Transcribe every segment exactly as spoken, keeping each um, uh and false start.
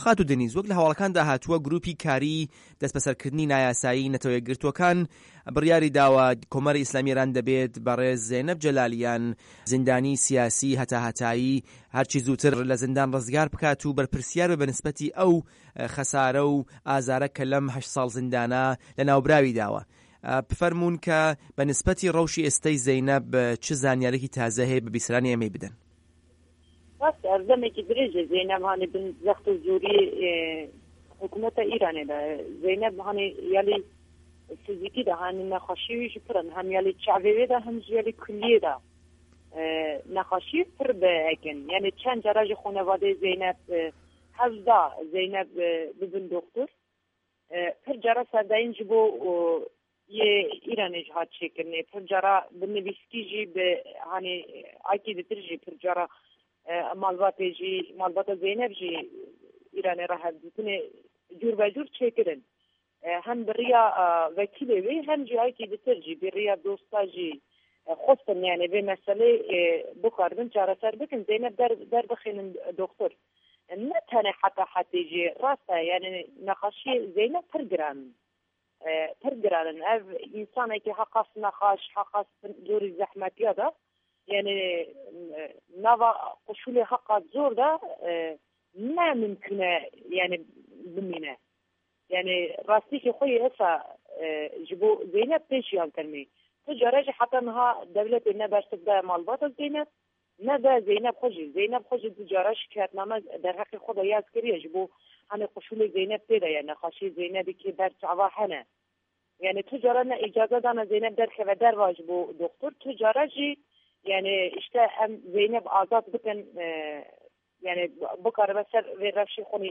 خات و دنیز وەک لە هەواڵەکاندا هاتووە گروپی کاری دەست بەسەرکردنی نایاسایی نەتەوە گرتوەکان بڕیاری داوە کۆمەری ئیسلامی ئێران دەبێت بەڕێز زێنەب جەلالیان زیندانی سیاسی هەتا هەتایی هەرچی زووتر لە زیندان ڕزگار بکات و بەرپرسیار بە بەنسبەتی ئەو خەسارە و ئازارە کە لەم هەشت ساڵ زیندانە لە ناوبراوی داوە. بفەرمونون کە بە نسبەتی ڕەوشی ئێستەی زەینەب چ زانیارێکی تازە هەیە بە بیسرانی ئێمەی بدەن؟ ڕاست ئەردەمێکی درێژە زەینەب هەنێ بن زەخت و زووری حکوومەتە ئیرانێدا زەینەب هەنێ یالی فیزیکیدا هەنێ نەخۆشیویش پرن هەم یالی چاوێوێدا هەم یالی کولیێدا نەخۆشی پڕ بەکەن یعنی چەند جاراژی خونەوادەی زەینەب هەزدا زەینەب ببن دۆکتۆر پر جارا سەرداین ji بۆ یê Îranê ji hat çêkirine pir cara bi nivîskî jî bi hanê akî ditir jî pir cara malbatê jî malbata Zeynep jî Îranê re hevdîtinê cûr ve cûr çêkirin hem bi rêya vekîlê wê hem jî akî ditir jî bi rêya dosta jî xwestin yani vê meselê bixwarbin çareser bikin Zeynep der derbixînin doktor ne tane heta hetê jî rast e yani nexweşiyê Zeynep pir giran pir giran ev însanekî heqas nexweş heqas zorî zehmetiya da yani nava koşulê heqa zor da ne mümkün e yani bimîne yani rastîkî xwe yê hesa ji bo Zeynep pêşiyan kirmî tu cara jî heta niha devletê ne bersiv da malbata Zeynep ne de Zeynep xwe jî Zeynep xwe jî du cara şikayetname derheqê xwe da yaz kiriye ji bo hani koşulê Zeynep tê de ye nexweşî Zeynepî ki ber çava hene yani tu cara ne îcaza dana Zeynep derkeve derva ji bo doktor tu cara jî yani işte em Zeynep azad bikin yani bikaribe ser vê rewşê xwe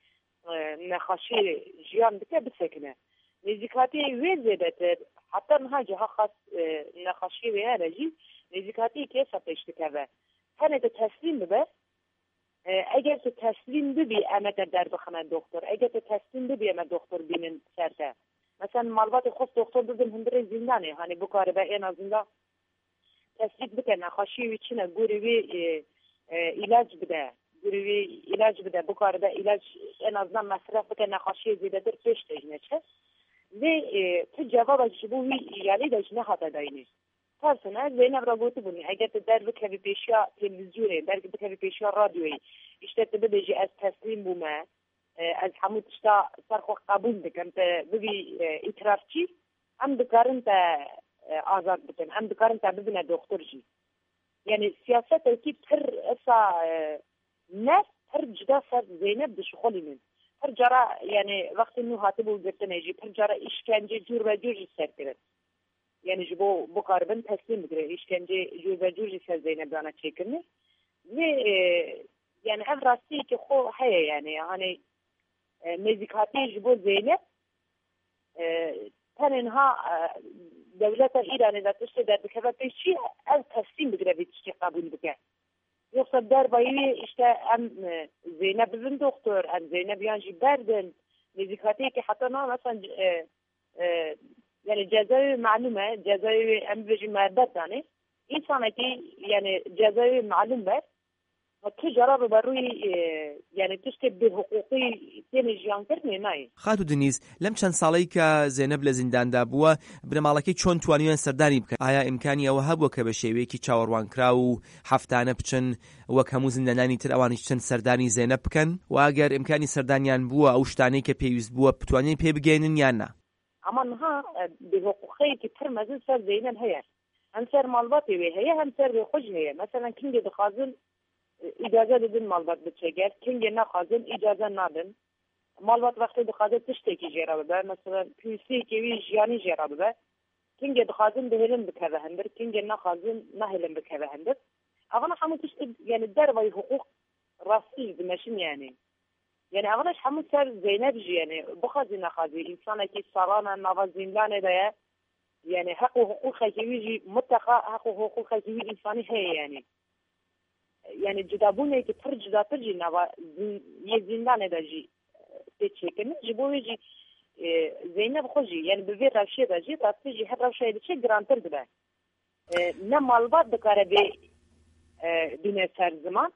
nexweşî jiyan bike bisekine nêzîkatiyê wê zêdetir heta niha cî heqas nexweşî wê hene jî nêzîkatiyê kêsa pêş dikeve hene de teslîm bibe eger tu teslîm bibî em te derbixine doktor eger tu teslîm bibî em doktor bînin ser te mesela malbatê xwe doktor bibin hundirê zindanê hani bikaribe en azından teslîm bike nexweşî wî çi ne gorî wê îlac bide gorî wê îlac bide bikaribe îlac en azından mesref bike nexweşiyê zêdetir pêş tê jî neçe vê tu cevaba ji bo wî iyalî de jî nehate dayînê tersine Zeynep re gotibûn eger tu derbikevî pêşiya televîzyonê derbikevî pêşiya radyoyê işte tu bibêjî ez teslîm bûme ez hemû tişta ser xwe qebûl dikim tu bibî îtirafçî em dikarin te azad bikin em dikarin te bibine doktor jî yani siyasetekî pir esa ne pir cida ser Zeynep dişixolînin pir cara yani wextê nû hatibû girtinê jî pir cara îşkence cûr ve cûr jî serkirin yani ji bo bikaribin teslîm bigire îşkence cûr ve cûr jî ser Zeynep dana çêkirine vê yani ev rastiyekî xwe heye yani hani nêzîkatiyê ji bo Zeynep tenê niha devleta Îranê de tiştê derdikeve pêşî ev teslîm bigire vê tiştê qebûl bike yoksa derbayî işte em Zeynep bibin doktor em Zeynep yan jî berdin nêzîkatiyekî heta niha mesela yani cezayê malûm e cezayê em bibêjin merbet danê însanekî yani cezayê malûm be tu cara bi berûyî yani tiştê bêhuquqî têne jiyankirinê nayê. خات و دنیز لەم چەند ساڵەی کە زێنەب لە زینداندا بووە بنەماڵەکەی چۆن توانیویان سەردانی بکەن ئایا ئیمکانی ئەوە هەبووە کە بە شێوەیەکی چاوەڕوانکرا و هەفتانە بچن وەک هەموو زیندانانی تر ئەوانیش چەند سەردانی زێنەب بکەن و ئەگەر ئیمکانی سەردانیان بووە ئەو شتانەی کە پێویست بووە بتوانین پێ بگەێنن یان نا ئەمە نها بêhuquqeyekî pir mezin ser Zeynep heye hem ser malbatê wê heye hem ser wê xwe jî heye mesela kingê dixwazin îcaze didin malbat biçêger kingê nexwazin îcaze nadin malbat wextê dixwaze tiştekî jêra bibe mesela pîsiyekê wî jiyanî jêra bibe kingê dixwazin dihêlin bikeve hindir kingê nexwazin nehêlin bikeve hindir evana hemû tiştê yani dervayî huquq rastî ji dimeşin yani yani evanaş hemû ser Zeynep jî yani bixwazî nexwazî însanekî salana nava zindanê de ye yani heq û huquqekî wî jî muteqa heq û huquqekî wî însanî heye yani yani cidabûnekî pir cidatir jî nava yê zindanê de jî tê çêkirin ji bo wê jî Zeynep xwe jî yani bi vê rewşê de jî rastî jî her rewşeyê diçe girantir dibe ne malbat dikare bê bîne ser ziman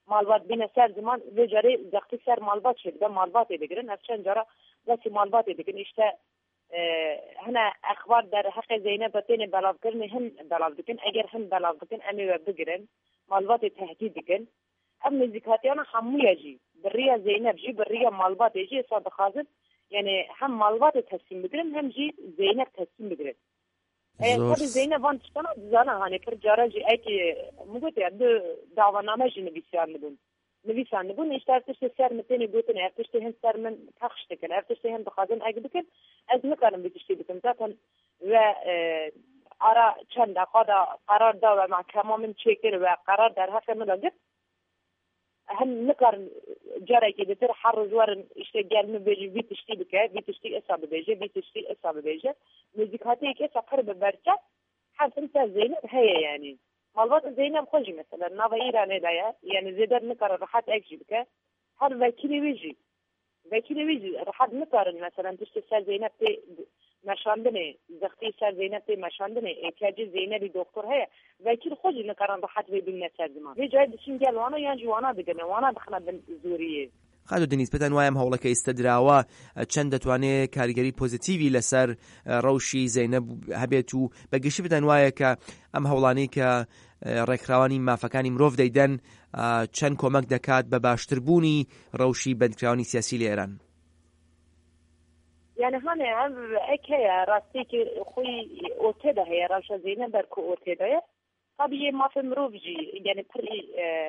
مالبات بین سر زمان و جاری زختی سر مالبات شد ده مالبات بگیرن افشان جارا وقتی مالبات بگیرن اشته هنا اخبار در حق زینب بتین بلاو کرن هم بلاو دکن اگر هم بلاو دکن امی و بگیرن مالبات تهدید دکن ام نزیکاتیانا همویا جی بریا زینب جی بریا مالبات جی صاد خازن یعنی هم مالبات تسلیم بگیرن هم جی زینب تسلیم بگیرن tabii Zeynep van tuştana zana hani per cara ji eki mugote ad davaname ji nivîsanî bûn nivîsanî bûn işte ertişte ser me tenê gotin ertişte hin ser min texş dikin ertişte hin dixwazin eg bikin ez nikarim vî tiştî bikim zaten ve ara çend qada qarar da ve mahkema min çêkir ve qarar derheqê min agir hem nikarim carekî ditir her roz werin işte gelme bêjî vî tiştî bike vî tiştî esa bibêje vî tiştî esa bibêje نزیکاتێک ئێستا پڕ ببەرچە حەزم تا زەینەب هەیە یعنی ماڵباتە زەینەب خۆشی مەسەلەن ناوە ئیرانێدایە یعنی زێدەر نکارە ڕەحەت ئەکژی بکە هەر ڤەکیلی ویژی ڤەکیلی ویژی ڕەحەت نکارن مەسەلەن تشتی سەر زەینەب تێ مەشاندنێ زەختی سەر زەینەب تێ مەشاندنێ ئێکاجی زەینەبی دۆکتۆر هەیە ڤەکیل خۆشی نکارن ڕەحەت وێ بینە سەر زمان وێ جای دچین گەل وانە یان جی وانە بگەنە وانە بخنە بن زۆریە خادو دنیز پێتان وایم هەوڵەکە ئێستادراوە چەند دەتوانێت کاریگەری پۆزیتیوی لەسەر ڕەوشی زەینەب هەبێت و بەگشتی بدەن وایە کە ئەم هەوڵانەی کە ڕێکخراوانی مافەکانی مرۆڤ دەیدەن چەند کۆمەک دەکات بە باشتربوونی ڕەوشی بەندکراوانی سیاسی لە ئێران. یعنی هەنێ ئەم ئەک هەیە ڕاستێکی خۆی ئۆتێدا هەیە ڕەوشە زەینەب بەرکە ئۆتێدایە تابی یە مافە مرۆڤ جی یعنی پڕی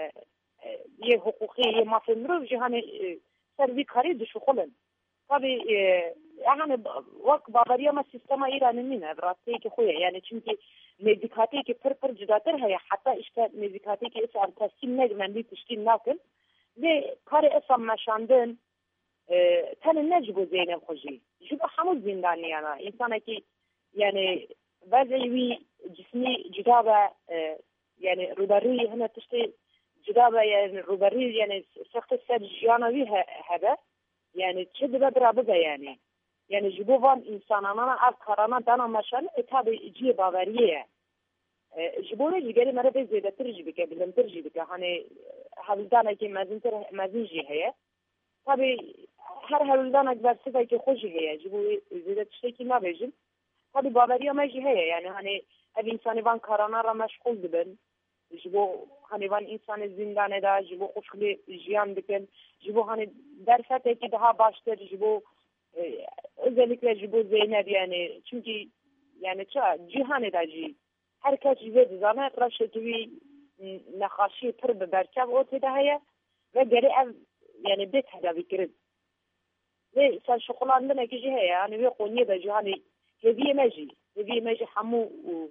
یه حقوقی یه مافی مروف جهانی سروی کاری دشو خلن tabi yani vak bavarya ma sistema İran'ın mine rastı ki خويه yani çünkü medikati ki pır pır cüdadır haya hatta işte medikati ki esan teslim negmen bir tişkin nakın ve kare esam meşandın tane necbu Zeynep Hoji juba hamud zindani yana insana ki yani bazı bir cismi cüda ve yani rubarı hana tişti cüda yani rubarı yani sahte serjanavi hebe yani çede beraber yani yani jibovan insanana av karana dana maşan e tabi ciye bavariye jibore jigeri mera be zedetir jibike bilimtir jibike hani havildana ki mazintir mazinji heye tabi her havildana gverse ki hoji heye jibo zedetir ki nabejim tabi bavariye meji heye yani hani ev insani van karana ra meşgul dibin jibo hani van insanı zindane da jibo hoşguli jiyan dikin jibo hani derfete ki daha baştır jibo e, özellikle jibo Zeynep yani çünkü yani ça cihan edeci herkes jibo dizane raşetivi nakaşı pır beberkev ortada heye ve geri ev yani bet hedefi kirin ve sen şokulandın ekici heye yani ve konuya da cihani heviye meji heviye meji hamu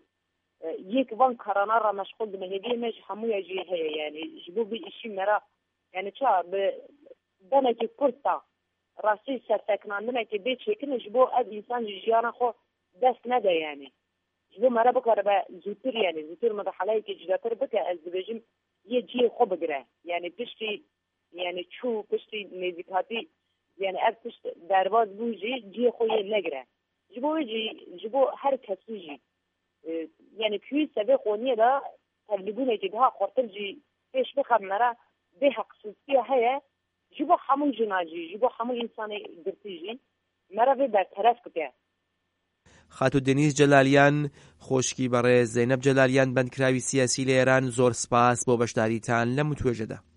یک وان کارانه را مشغول به هدیه مش هموی جی هی یعنی جبو بی اشی مرا یعنی چا به دنه کی کلتا راسی سرتکناندنه کی به چکن جبو اد انسان جیانا خو دست نده یعنی جبو مرا بکره به زوتر یعنی زوتر مدحله کی جداتر بکه از بجیم یه جی خو بگره یعنی پشتی یعنی چو پشتی نزیکاتی یعنی اد پشت درواز بوجی جی خو یه نگره جبو جی جبو هر کسی جی yani küçük sebep konuya da tablibune ki daha kortelci peş bir kamera bir haksızlığı heye jibo hamu jinaji jibo hamu insanı girtici merave bertaraf kıte. خاتو دنیز جلالیان خوشکی بەڕێز زەینەب جلالیان بەندکراوی سیاسی لە ئێران زۆر سپاس بۆ بەشداریتان لەم توێژەدا.